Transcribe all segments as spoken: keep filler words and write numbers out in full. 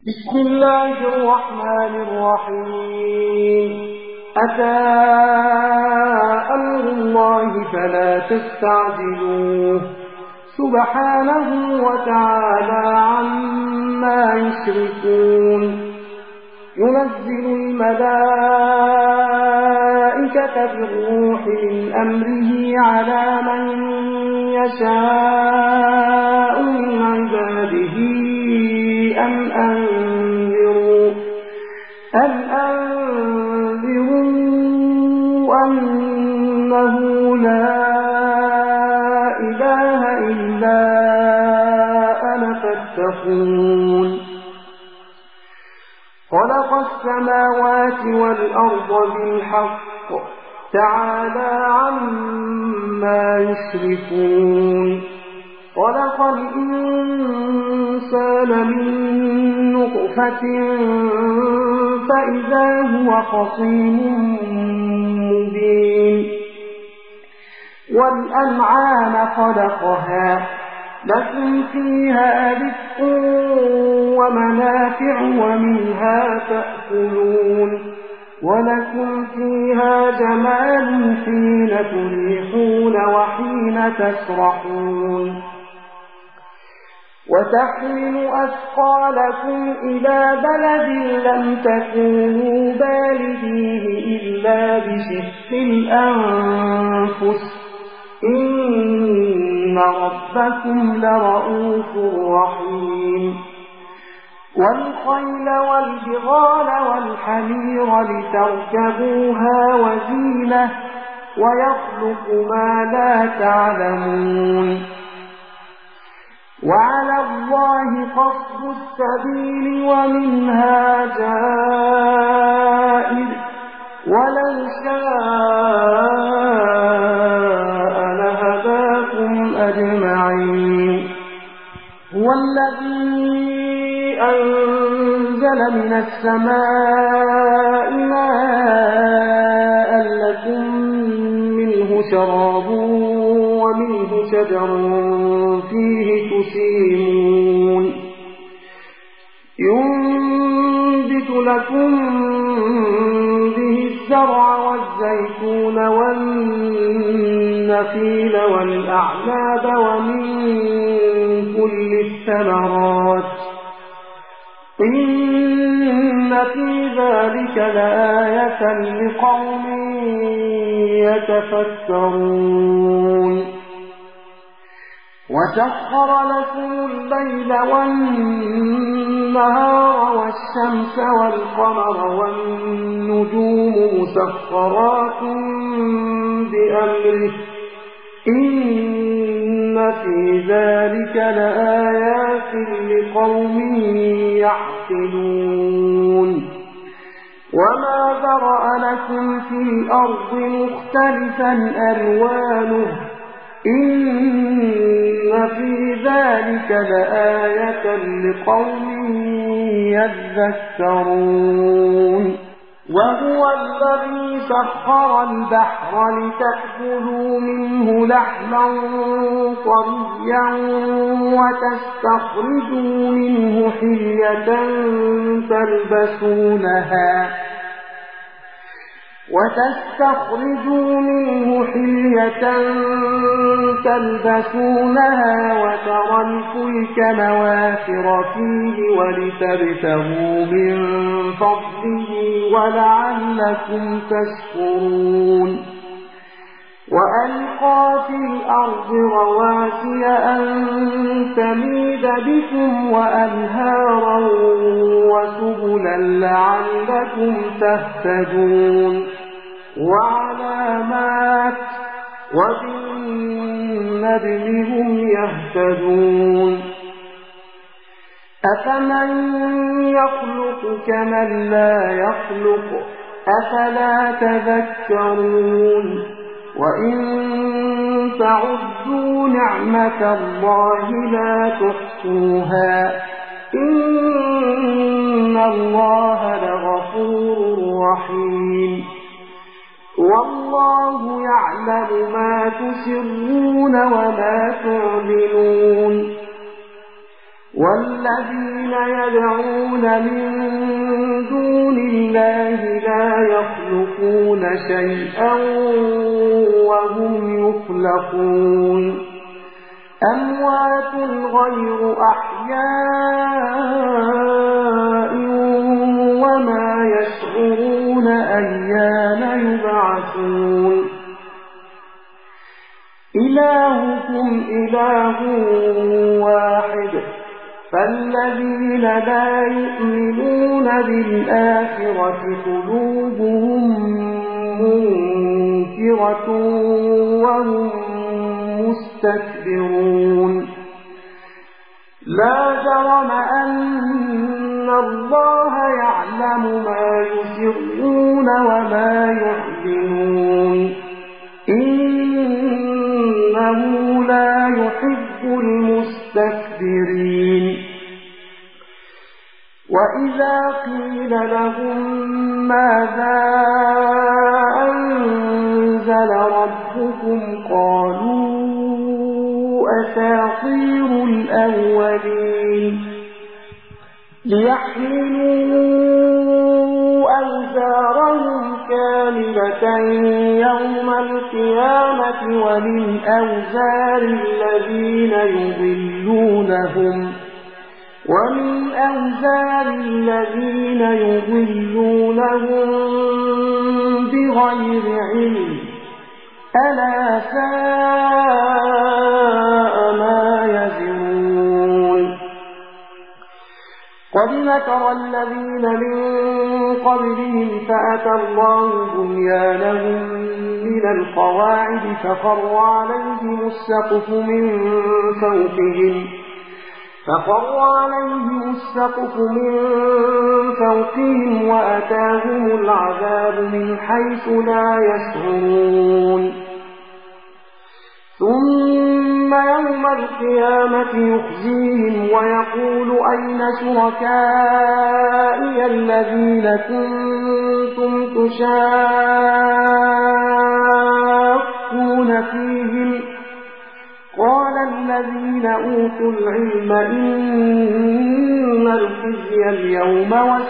بسم الله الرحمن الرحيم. أتى أمر الله فلا تستعجلوه سبحانه وتعالى عما يشركون. ينزل الملائكة بالروح من أمره على من يشاء من عباده أن أنذروا أن أنذروا أنه لا إله إلا أنا فاتقون. خلق السماوات والأرض بالحق تعالى عما يشركون. خلق الإنسان من نطفة فإذا هو خصيم مبين. والأنعام خلقها لكم فيها دفء ومنافع ومنها تأكلون. ولكم فيها جمال حين تريحون وحين تسرحون. وتحمل أثقالكم إلى بلد لم تكونوا بالغيه إلا بشق الأنفس إن ربكم لرؤوف رحيم. والخيل والبغال والحمير لتركبوها وزينة ويخلق ما لا تعلمون. وعلى الله قصد السبيل ومنها جائر ولو شاء لهداكم أجمعين. هو الذي أنزل من السماء ماء لكم منه شراب ومنه شجر فيه تسيمون. ينبت لكم به الزرع والزيتون والنخيل والأعناب ومن كل الثمرات إن في ذلك لآية لقوم يتفكرون. وسخر لكم الليل والنهار والشمس والقمر والنجوم مسخرات بأمره إن في ذلك لآيات لقوم يعقلون. وما ذرأ لكم في الأرض مختلفا ألوانه إن في ذلك لآية لقوم يذكرون. وهو الذي سخر البحر لتأكلوا منه لحما طريا وتستخرجوا منه حلية تلبسونها وتستخرجوا منه حلية تلبسونها وترى الفلك مواخر فيه ولتبتغوا من فضله ولعلكم تشكرون. وألقى في الأرض رواسي أن تميد بكم وأنهارا وسبلا لعلكم تهتدون. وعلامات وبالنجم هم يهتدون. أفمن يخلق كمن لا يخلق أفلا تذكرون. وإن تعدوا نعمة الله لا تحصوها إن الله لغفور رحيم. والله يعلم ما تسرون وما تعلنون والذين يدعون من دون الله لا يخلقون شيئا وهم يخلقون أموات غير أحياء وما يشعرون أيان يبعثون إلهكم إله واحد فالذين لا يؤمنون بالآخرة قلوبهم منكرة وهم مستكبرون لا جرم أن الله يعلم ما يسرون وما يعلنون إنه لا يحب المستكبرين وإذا قيل لهم ماذا أنزل ربكم قالوا أساطير الأولين ليحملوا أوزارهم كاملة يوم القيامة ومن أوزار الذين يضلونهم ومن أوزار الذين يضلونهم بغير علم ألا ساء ما يزرون قد مكر الذين من قبلهم فأتى الله بنيانهم من القواعد فخر عليهم السقف من فوقهم فخر عليهم السقف من فوقهم وأتاهم العذاب من حيث لا يشعرون ثم يوم القيامة يخزيهم ويقول أين شركائي الذين كنتم تشاقون فيهم قال الذين أوتوا العلم إن الخزي اليوم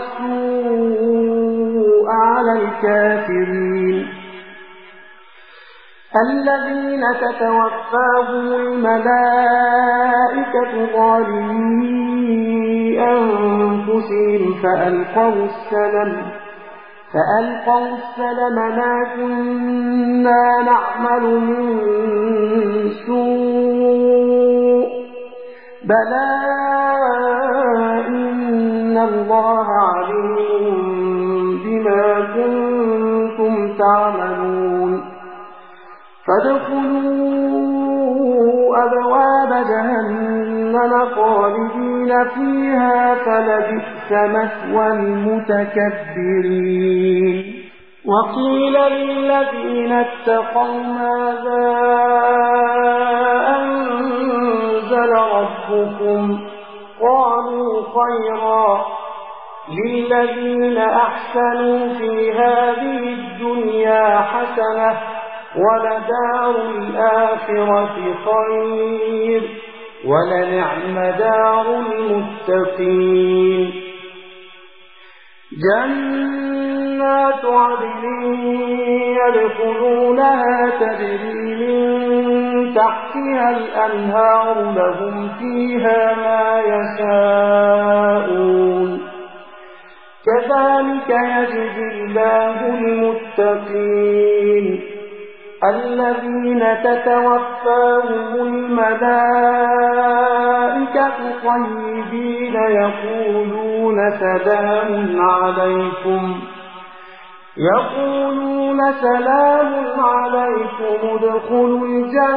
والسوء على الكافرين الذين تتوفاهم الملائكة ظالمي أنفسهم فألقوا السلم فألقوا السلم ما كنا نعمل من سوء بلى إن الله عليم بما كنتم تعملون فادخلوا أبواب جهنم خالدين فيها فلبئس مثوى المتكبرين وقيل للذين اتقوا ماذا أنزل ربكم قالوا خيرا للذين أحسنوا في هذه الدنيا حسنة ولدار الآخرة خير ولنعم دار المتقين جنات عدن يدخلونها تجري من تحتها الأنهار لهم فيها ما يشاءون كذلك يجزي الله المتقين الذين تتوفاهم الملائكة طيبين يقولون سلام عليكم يقولون سلام عليكم ادخلوا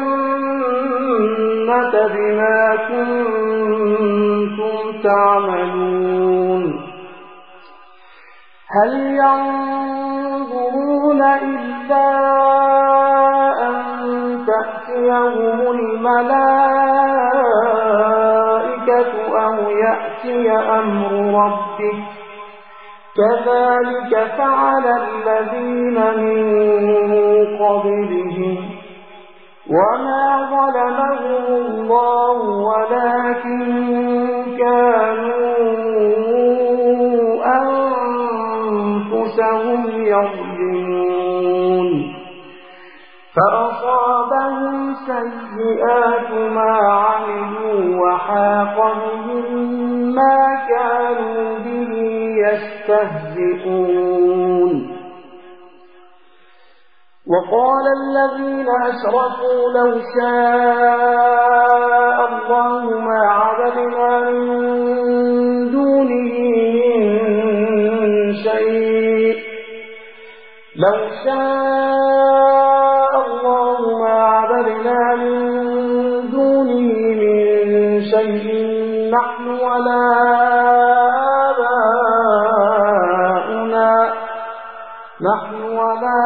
الجنة بما كنتم تعملون هل ينظرون إلا أن تأتيهم الملائكة أو يأتي أمر ربك كذلك فعل الذين من قبلهم وما ظلمهم الله ولكن يظلمون فأصابهم سيئات ما عملوا وحاق بهم ما كانوا به يستهزئون وقال الذين أشركوا لو شاء الله ما عبدنا من دونه من شيء لو شاء الله ما عبدنا من دونه من شيء نحن ولا آباؤنا نحن ولا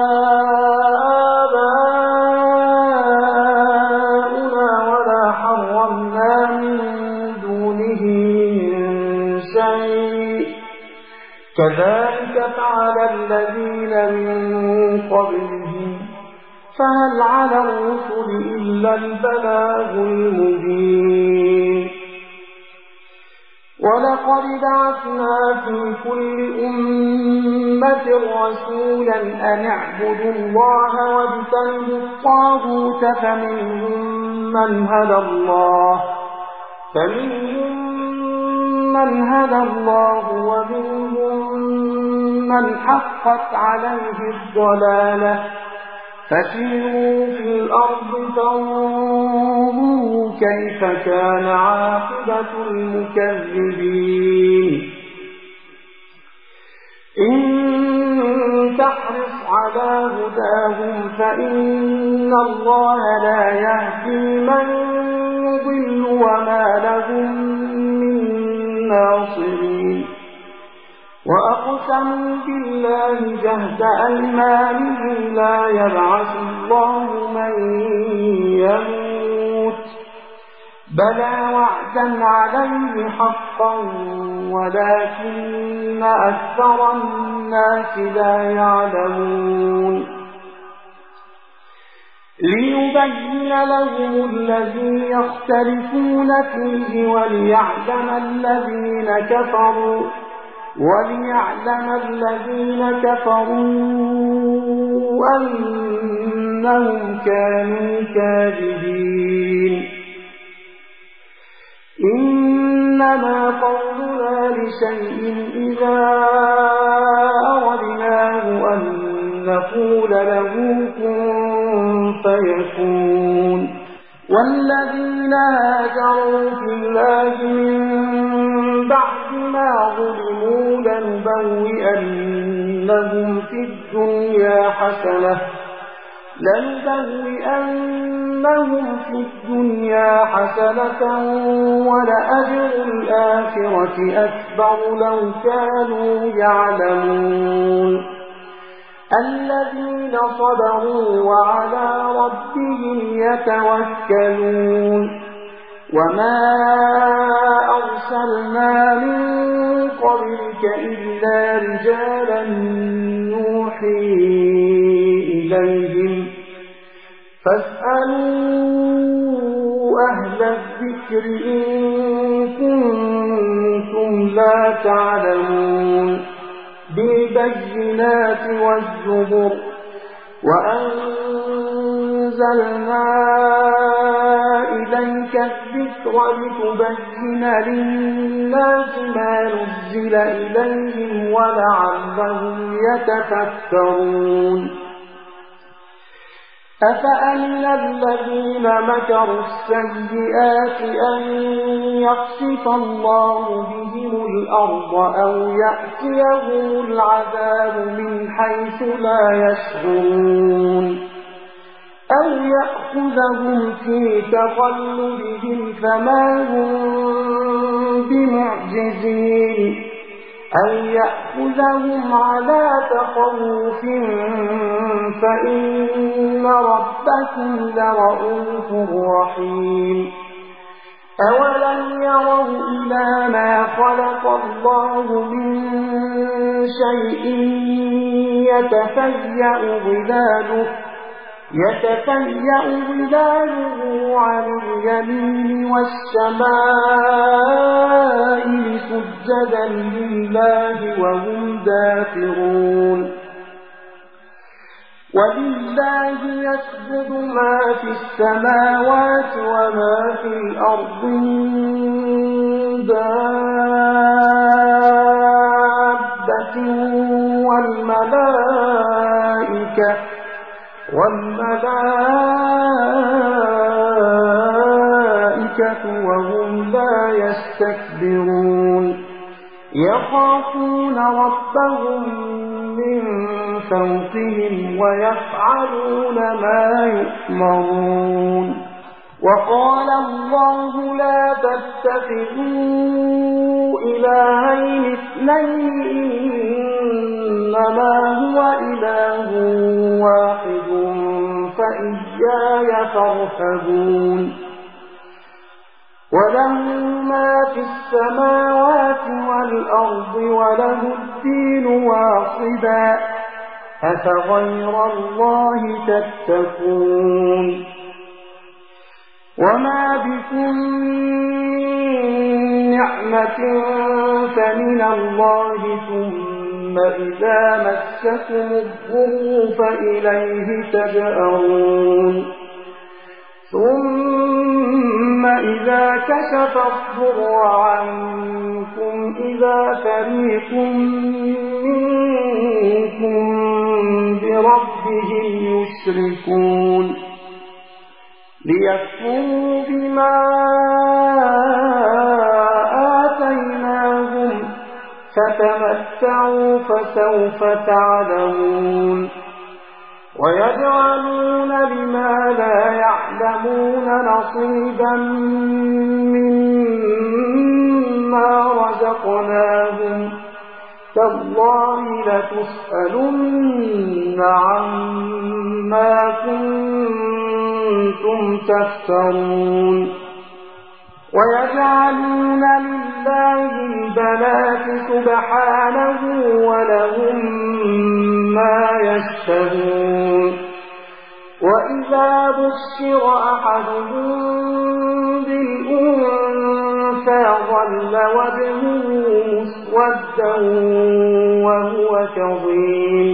آباؤنا ولا حرمنا من دونه من شيء كذلك فعل الذين من قبلهم فهل على الرسل إلا البلاغ المبين ولقد بعثنا في كل أمة رسولا أن اعبدوا الله واجتنبوا الطاغوت فمنهم من هدى الله فمنهم من هدى الله ومنهم من حقت عليه الضلالة فسيروا في الأرض فانظروا كيف كان عاقبة المكذبين إن تحرص على هداهم فإن الله لا يهدي من يضل وما لهم من ناصرين وأقسموا بالله جهد أيمانهم لا يبعث الله من يموت بلى وعدا عليه حقا ولكن أكثر الناس لا يعلمون ليبين لهم الذي يختلفون فيه وليعلم الذين كفروا وليعلم الذين كفروا أنهم كانوا كاذبين إنما قولنا لشيء إذا أردناه أن نقول له كن فيكون والذين هاجروا في الله من بعد ما ظلموا لنبوئنهم في الدنيا حسنة لنبوئنهم في الدنيا حسنة ولأجر الآخرة أكبر لو كانوا يعلمون الذين صبروا وعلى ربهم يتوكلون وما أرسلنا من قبلك إلا رجالا نوحي إليهم فاسألوا أهل الذكر إن كنتم لا تعلمون بالبينات والزبر وأنزلنا إليك الذكر لتبين للناس ما نزل إليهم ولعلهم يتفكرون أفأمن الذين مكروا السيئات أن يخسف الله بهم الأرض أو يأتيهم العذاب من حيث لا يشعرون أو يأخذهم في تقلبهم فما هم بمعجزين أن يأخذهم على تخوف فإن ربكم لرؤوف رحيم أولم يروا إلى ما خلق الله من شيء يتفيأ ظلاله يتفيأ ظلاله عن اليمين والشمائل سجدا لله وهم داخرون ولله يسجد ما في السماوات وما في الأرض من دابة والملائكة والملائكة وهم لا يستكبرون يخافون ربهم من فوقهم ويفعلون ما يؤمرون وقال الله لا تتخذوا إلهين اثنين إنما هو إله واحد فإياي فارهبون وله ما في السماوات والأرض وله الدين واصبا أفغير الله تتقون وما بكم من نعمة فمن الله ثم إذا مسكم الضر فإليه تجأرون ثم إذا كشف الضر عنكم إذا فريق منكم بربهم يشركون ليكفروا بما آتيناهم فتمتعوا فسوف تعلمون ويجعلون لما لا يعلمون نصيبا مما رزقناهم تالله لتسألن عما كنتم تفترون ويجعلون لله البنات سبحانه ولهم ما يشتهون وإذا بشر أحدهم بالأنثى ظل وجهه مسودا وهو كظيم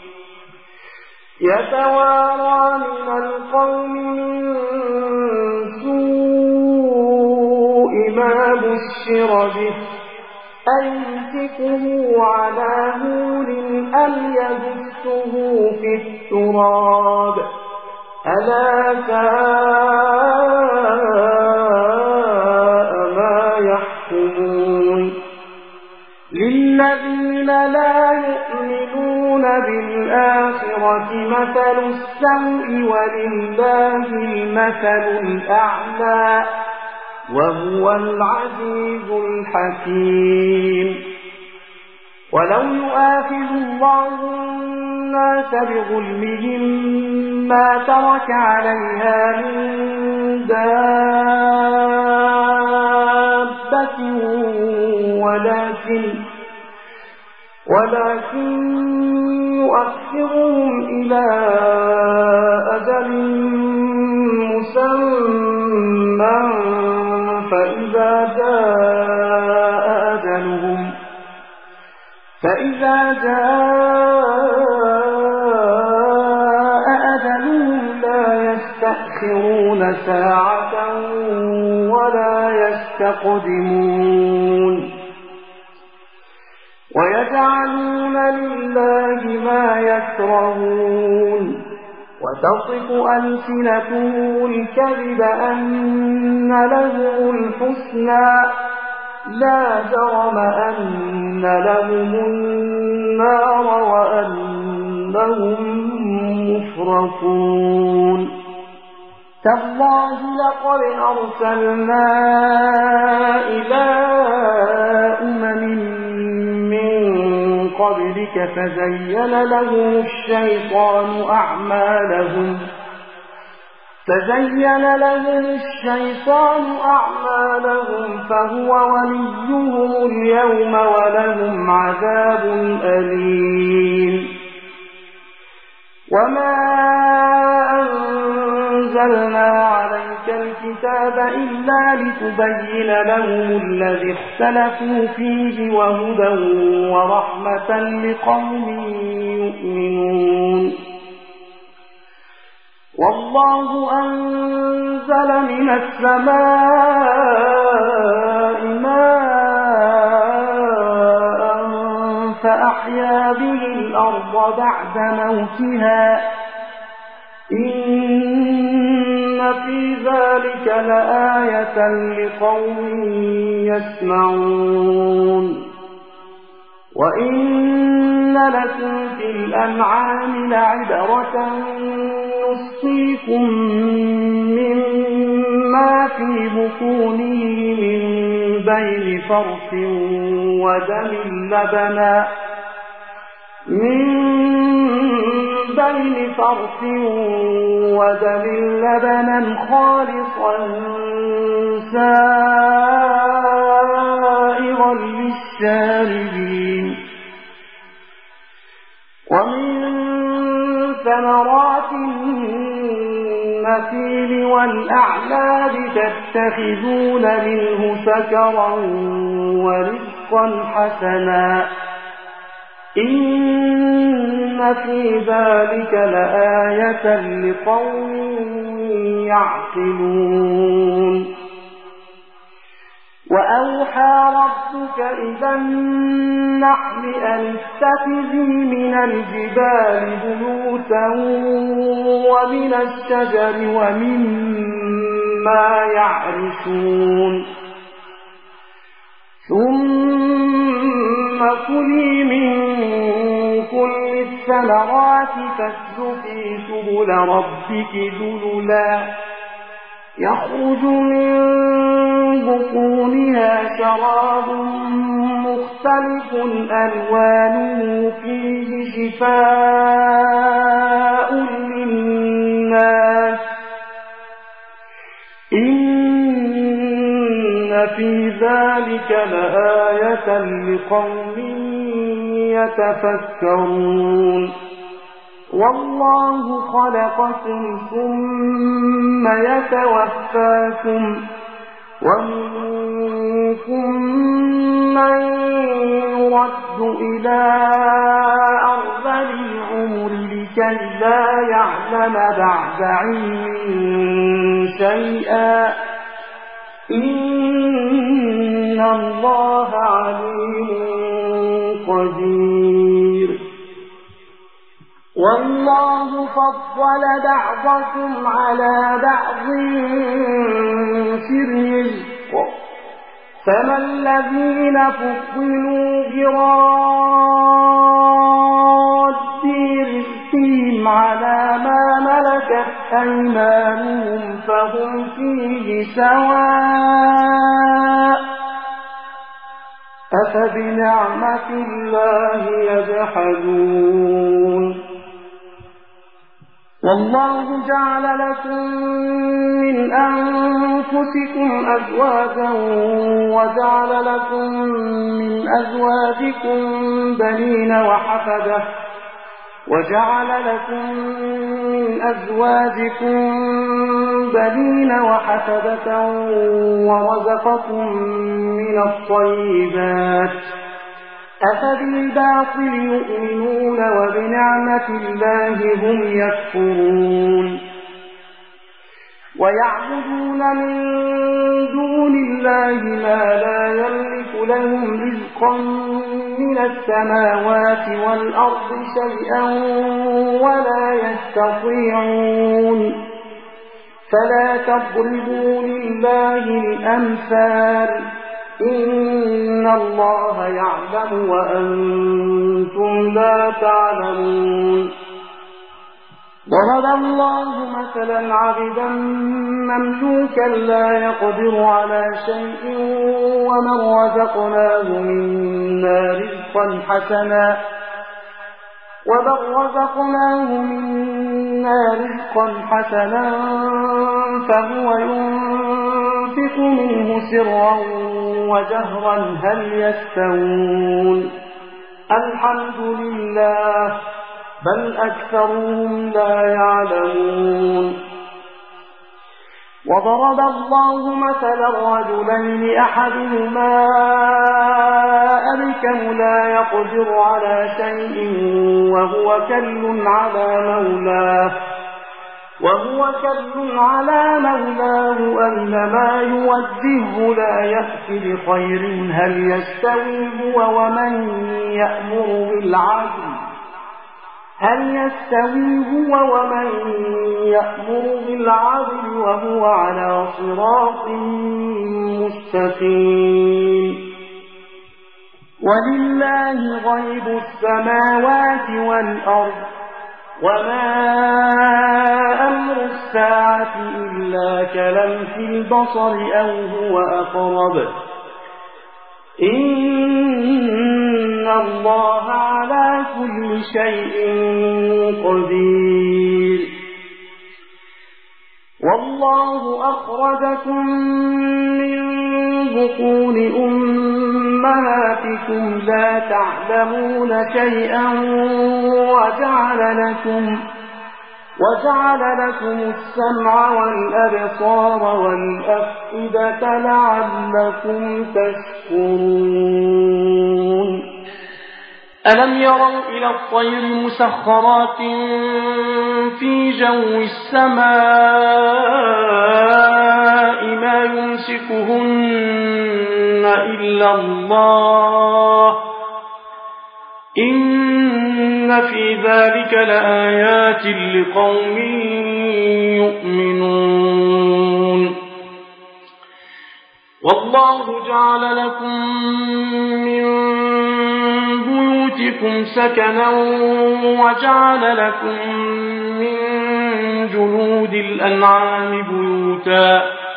يتوارى من القوم من سوء ما بشر به أيمسكه على هون أم يدسه في التراب ألا ساء ما يحكمون للذين لا يؤمنون بالآخرة مثل السوء ولله المثل الأعلى وهو العزيز الحكيم ولو يؤاخذ الله الناس بظلمهم ما ترك عليها من دابة ولكن ولكن يؤخرهم إلى أجل مسمى فإذا جاء أجلهم فإذا جاء أجلهم لا يستأخرون ساعة ولا يستقدمون ويجعلون لله ما يكرهون وتصف ألسنتهم الكذب أن لهم الحسنى لا جرم أن لهم النار وأنهم مفرطون تالله لقد أرسلنا إلى أمم من قبلك فزين لهم الشيطان أعمالهم فزين لهم الشيطان أعمالهم فهو وليهم اليوم ولهم عذاب أليم وما أنزلنا عليك الكتاب إلا لتبين لهم الذي اختلفوا فيه وهدى ورحمة لقوم يؤمنون والله أنزل من السماء ماء فأحيا به الأرض بعد موتها إن في ذلك لآية لقوم يسمعون وإن لكم في الأنعام لعبرة نسقيكم مما في بطونه من بين فرث ودم لبنا من بين فرث ودم لبنا خالصا سائغا للشاربين ومن ثمرات النخيل والأعناب تتخذون منه سكرا ورزقا حسنا إن في ذلك لآية لقوم يعقلون وأوحى ربك إلى النحل أن اتخذي من الجبال بيوتا ومن الشجر ومما يعرشون ثم كلي من كل الثمرات فاسلكي سبل ربك ذللا يخرج من بطونها شراب مختلف ألوانه فيه شفاء للناس إن في ذلك لآية لقوم يتفكرون والله خلقكم ثم يتوفاكم ومنكم من يرد إلى أرذل العمر لكي لا يعلم بعد علم شيئا إن الله عليم قدير والله فضل بعضكم على بعض في الرزق فما الذين فضلوا براد رزقهم على ما ملكت أيمانهم فهم فيه سواء أفبنعمة الله يجحدون والله جعل لكم من أنفسكم أزواجا وجعل لكم من أزواجكم بنين وحفدة وجعل لكم من أزواجكم بنين وحفدة ورزقكم من الطيبات أفبالباطل يؤمنون وبنعمة الله هم يكفرون ويعبدون من دون الله ما لا يملك لهم رزقا من السماوات والأرض شيئا ولا يستطيعون فلا تضربوا لله الأمثال إن الله يعلم وأنتم لا تعلمون ضرب الله مثلا عبدا مملوكا لا يقدر على شيء ومن رزقناه منا رزقا حسنا ومن رزقناه منا رزقا حسنا فهو ينفق منه سرا وجهرا هل يستوون الحمد لله بل أكثرهم لا يعلمون وضرب الله مثلا رجلين أحدهما أبكم لا يقدر على شيء وهو كل على مولاه وهو كل على مولاه أينما يوجهه لا يأتي بخير هل يستوي هو ومن يأمر بالعدل هل يستوي هو ومن يأمر بالعدل وهو على صراط مستقيم ولله غيب السماوات والأرض وما أمر الساعة إلا كلمح البصر أو هو أقرب إن الله على كل شيء قدير والله أخرجكم من بطون أمهاتكم لا تعلمون شيئا وجعل لكم وجعل لكم السمع والأبصار والأفئدة لعلكم تشكرون ألم يروا إلى الطير مسخرات في جو السماء ما يمسكهن إلا الله إن في ذلك لآيات لقوم يؤمنون والله جعل لكم من بيوتكم سكنا وجعل لكم من جلود الأنعام بيوتا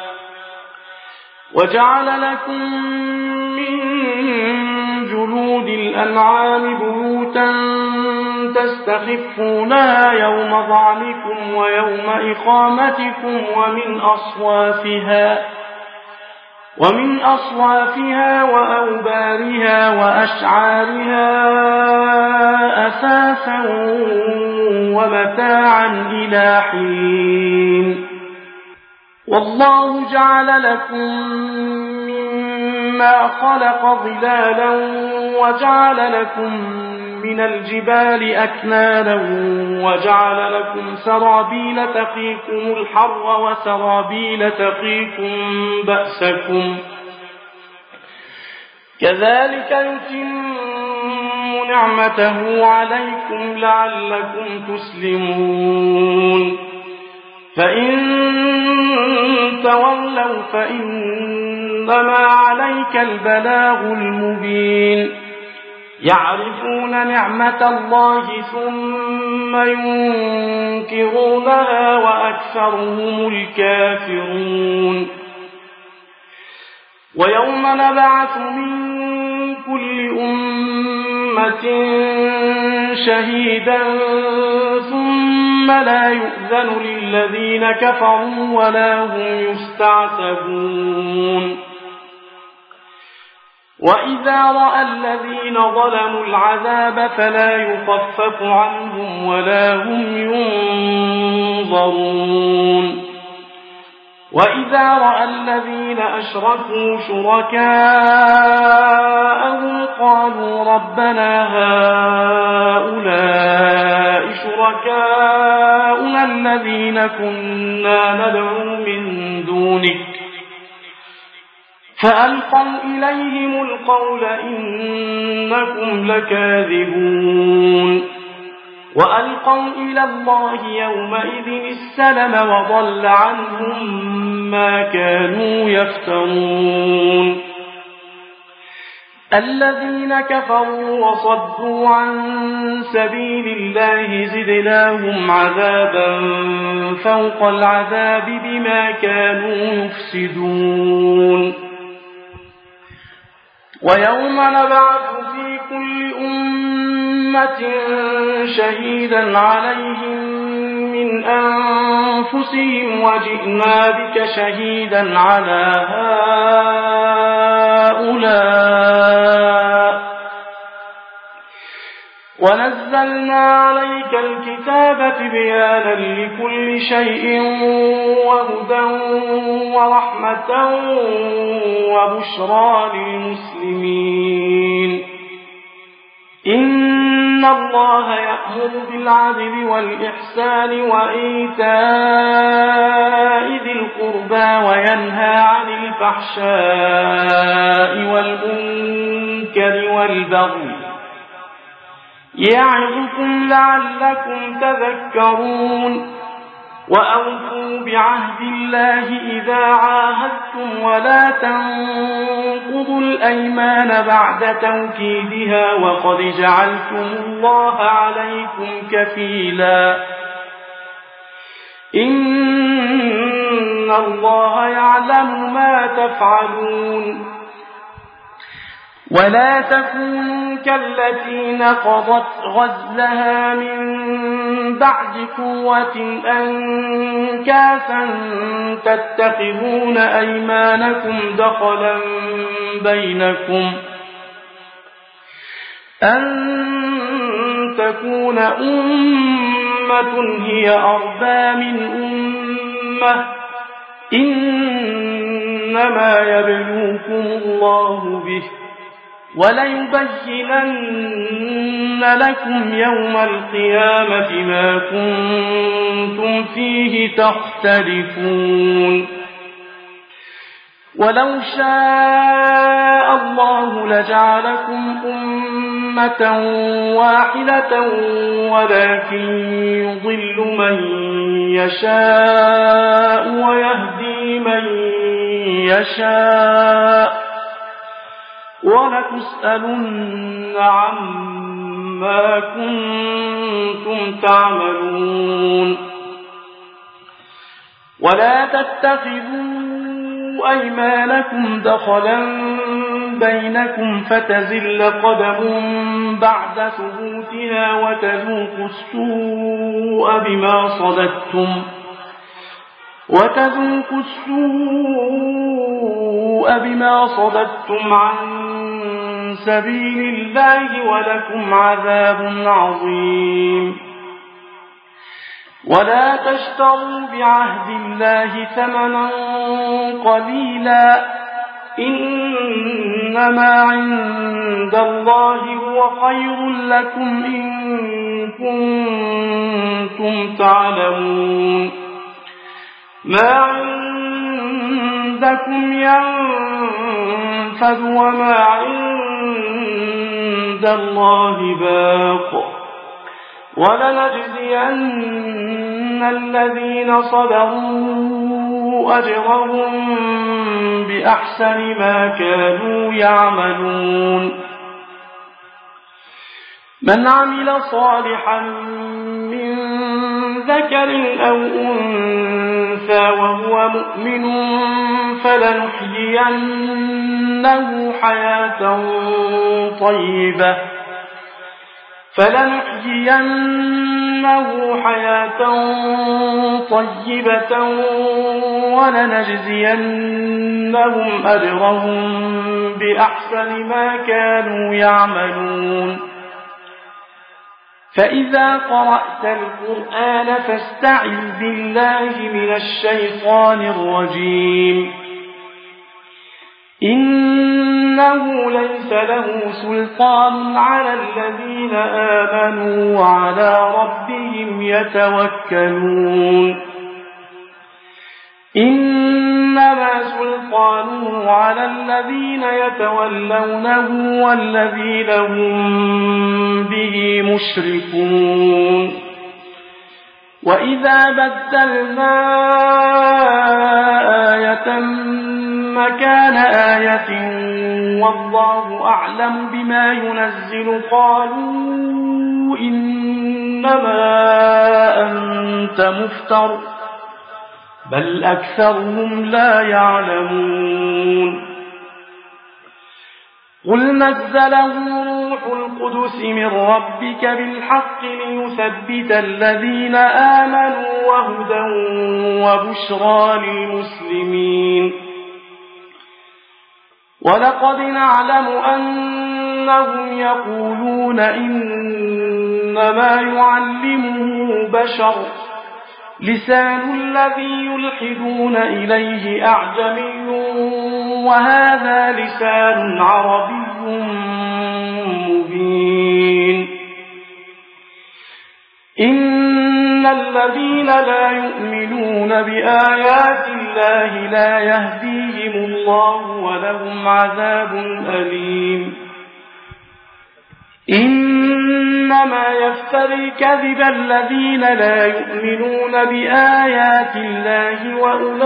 وجعل لكم من جلود الأنعام بيوتا تستخفونها يوم ظعنكم ويوم إقامتكم ومن أصوافها ومن أصوافها وأوبارها وأشعارها أثاثا ومتاعا إلى حين والله جعل لكم مما خلق ظلالا وجعل لكم من الجبال أكنانا وجعل لكم سرابيل تقيكم الحر وسرابيل تقيكم بأسكم كذلك يتم نعمته عليكم لعلكم تسلمون فإن تولوا فإنما عليك البلاغ المبين يعرفون نعمة الله ثم ينكرونها وأكثرهم الكافرون ويوم نبعث من كل أمة شهيدا ثم لا يؤذن للذين كفروا ولا هم يستعتبون وإذا رأى الذين ظلموا العذاب فلا يخفف عنهم ولا هم ينظرون وإذا رأى الذين أشركوا شركاءهم قالوا ربنا هؤلاء شركاؤنا الذين كنا ندعو من دونك فألقوا إليهم القول إنكم لكاذبون وألقوا إلى الله يومئذ السلم وضل عنهم ما كانوا يفترون الذين كفروا وصدوا عن سبيل الله زدناهم عذابا فوق العذاب بما كانوا يفسدون ويوم نبعث في كل أمة شهيدا عليهم من أنفسهم وجئنا بك شهيدا على هؤلاء ونزلنا عليك الكتاب تبيانا لكل شيء وهدى ورحمة وبشرى للمسلمين إن إن الله يأمر بالعدل والإحسان وإيتاء ذي القربى وينهى عن الفحشاء والمنكر والبغي يعظكم لعلكم تذكرون وأوفوا بعهد الله إذا عاهدتم ولا تنقضوا الأيمان بعد توكيدها وقد جعلتم الله عليكم كفيلا إن الله يعلم ما تفعلون ولا تكونوا كالتي نقضت غزلها من بعد قوة أنكاثا تتخذون أيمانكم دخلا بينكم أن تكون أمة هي أربى من أمة إنما يبلوكم الله به وليبينن لكم يوم القيامة ما كنتم فيه تختلفون ولو شاء الله لجعلكم أمة واحدة ولكن يضل من يشاء ويهدي من يشاء ولتسألن عما كنتم تعملون ولا تتخذوا أيمانكم دخلا بينكم فتزل قدم بعد ثبوتها وتذوقوا السوء بما صددتم وتذوقوا السوء بما صددتم عن سبيل الله ولكم عذاب عظيم ولا تشتروا بعهد الله ثمنا قليلا إنما عند الله هو خير لكم إن كنتم تعلمون ما عندكم ينفد وما عند الله باق ولنجزين الذين صبروا أجرهم بأحسن ما كانوا يعملون من عمل صالحا من ذكر أو أنثى وهو مؤمن فلنحيينه حياة طيبة فلنحيينه حياة طيبة ولنجزينهم أجرهم بأحسن ما كانوا يعملون فإذا قرأت القرآن فاستعذ بالله من الشيطان الرجيم إنه ليس له سلطان على الذين آمنوا وعلى ربهم يتوكلون إنما سلطانه على الذين يتولونه والذين هم به مشركون وإذا بدلنا آية مكان آية والله أعلم بما ينزل قالوا إنما أنت مفتر بل أكثرهم لا يعلمون قل نزله روح القدس من ربك بالحق ليثبت الذين آمنوا وهدى وبشرى للمسلمين ولقد نعلم أنهم يقولون إنما يعلمه بشر لسان الذي يلحدون إليه أعجمي وهذا لسان عربي مبين الذين لا يؤمنون بآيات الله لا يهديهم الله ولهم عذاب أليم إنما يفتري الكذب الذين لا يؤمنون بآيات الله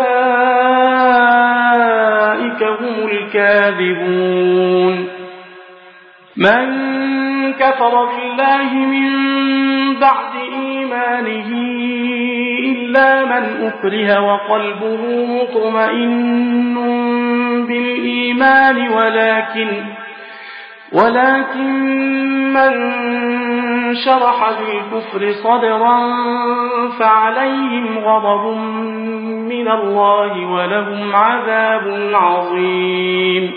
وأولئك هم الكاذبون من كفر بالله من بعد إيمانه إلا من أكره وقلبه مطمئن بالإيمان ولكن ولكن من شرح بالكفر صدرا فعليهم غضب من الله ولهم عذاب عظيم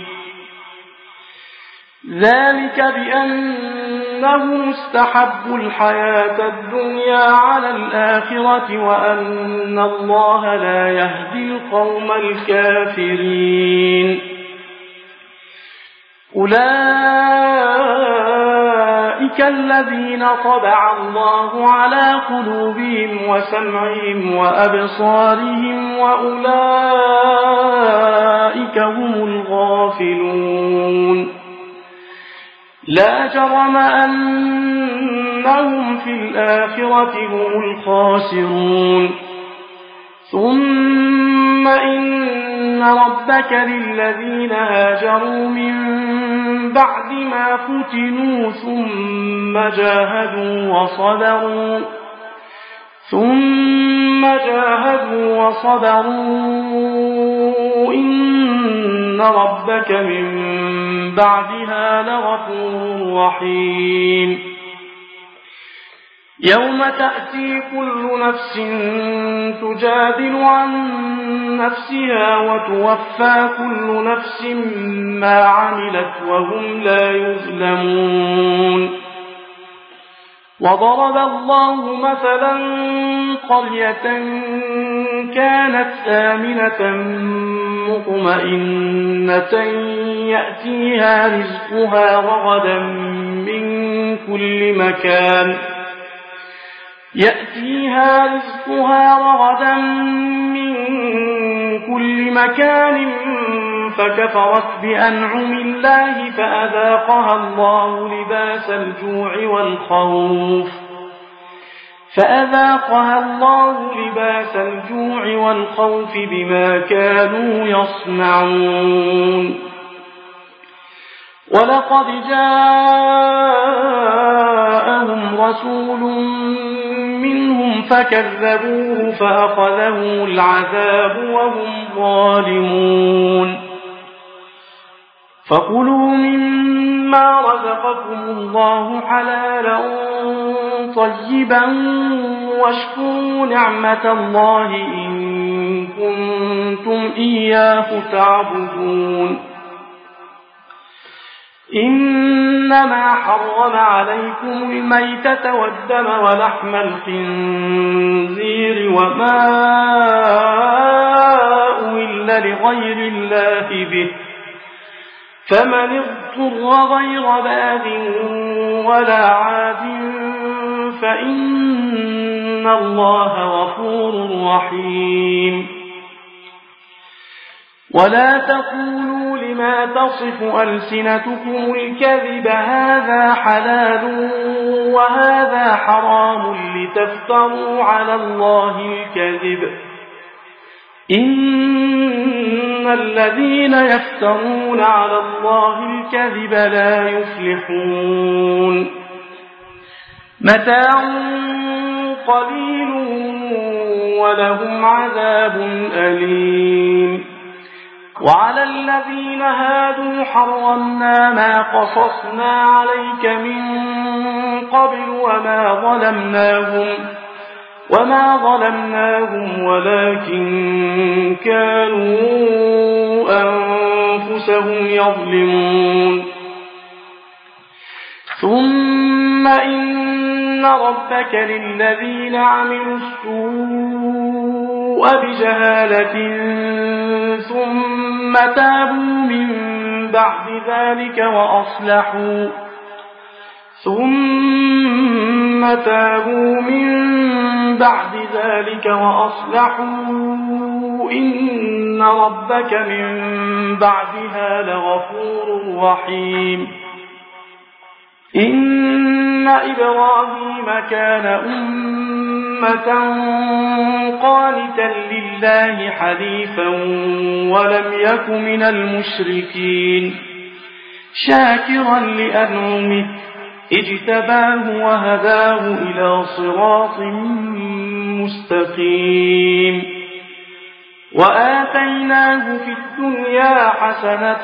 ذلك بأنهم استحبوا الحياة الدنيا على الآخرة وأن الله لا يهدي القوم الكافرين أولئك الذين طبع الله على قلوبهم وسمعهم وأبصارهم وأولئك هم الغافلون لا جرم أنهم في الآخرة هم الخاسرون ثم إن ربك للذين هاجروا من بعد ما فتنوا ثم جاهدوا وصبروا ثم جاهدوا وصبروا إن ربك من بعدها لغفور رحيم يوم تأتي كل نفس تجادل عن نفسها وتوفى كل نفس ما عملت وهم لا يظلمون وضرب الله مثلا قرية كانت آمنة مطمئنة يأتيها رزقها رغدا من كل مكان يأتيها رزقها رغدا من كل مكان فكفرت بأنعم الله فأذاقها الله لباس الجوع والخوف فأذاقها الله لباس الجوع والخوف بما كانوا يصنعون ولقد جاءهم رسول منهم فكذبوه فأخذهم العذاب وهم ظالمون فكلوا مما رزقكم الله حلالا طيبا واشكروا نعمة الله إن كنتم إياه تعبدون إنما حرم عليكم الميتة والدم ولحم الخنزير وما أهل لغير الله به فمن اضطر غير باغ ولا عاد فإن الله غفور رحيم ولا تقولوا لما تصف ألسنتكم الكذب هذا حلال وهذا حرام لتفتروا على الله الكذب إن الذين يفترون على الله الكذب لا يفلحون متاع قليل ولهم عذاب أليم وعلى الذين هادوا حرمنا ما قصصنا عليك من قبل وما ظلمناهم وما ظلمناهم ولكن كانوا أنفسهم يظلمون ثم إن ربك للذين عملوا السوء بجهالة ثم تابوا من بعد ذلك وأصلحوا ثم تابوا من بعد ذلك وأصلحوا إن ربك من بعدها لغفور رحيم إن إبراهيم كان أمة قانتا لله حنيفا ولم يك من المشركين شاكرا لأنعمه اجتباه وهداه إلى صراط مستقيم وآتيناه في الدنيا حسنة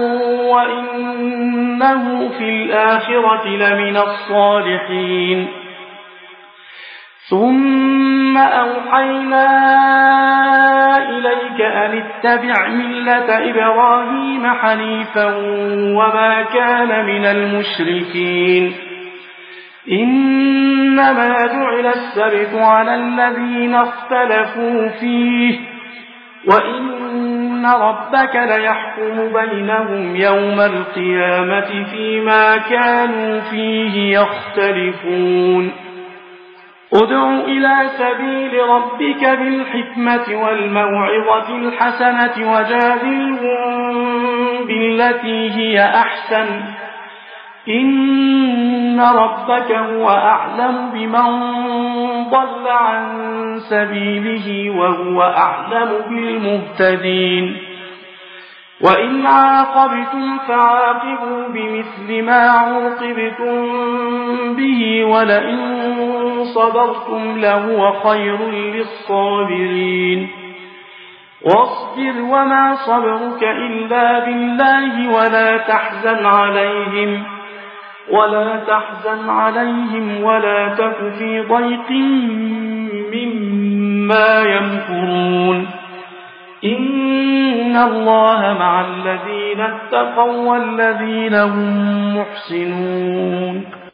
وإنه في الآخرة لمن الصالحين ثم أوحينا إليك أن اتبع ملة إبراهيم حنيفا وما كان من المشركين إنما جعل السبت على الذين اختلفوا فيه وإن ربك ليحكم بينهم يوم القيامة فيما كانوا فيه يختلفون ادع إلى سبيل ربك بالحكمة والموعظة الحسنة وجادلهم بالتي هي أحسن إن ربك هو أعلم بمن ضل عن سبيله وهو أعلم بالمهتدين وإن عاقبتم فعاقبوا بمثل ما عوقبتم به ولئن صبرتم لهو خير للصابرين واصبر وما صبرك إلا بالله ولا تحزن عليهم ولا تحزن عليهم ولا تك في ضيق مما يمكرون إن الله مع الذين اتقوا والذين هم محسنون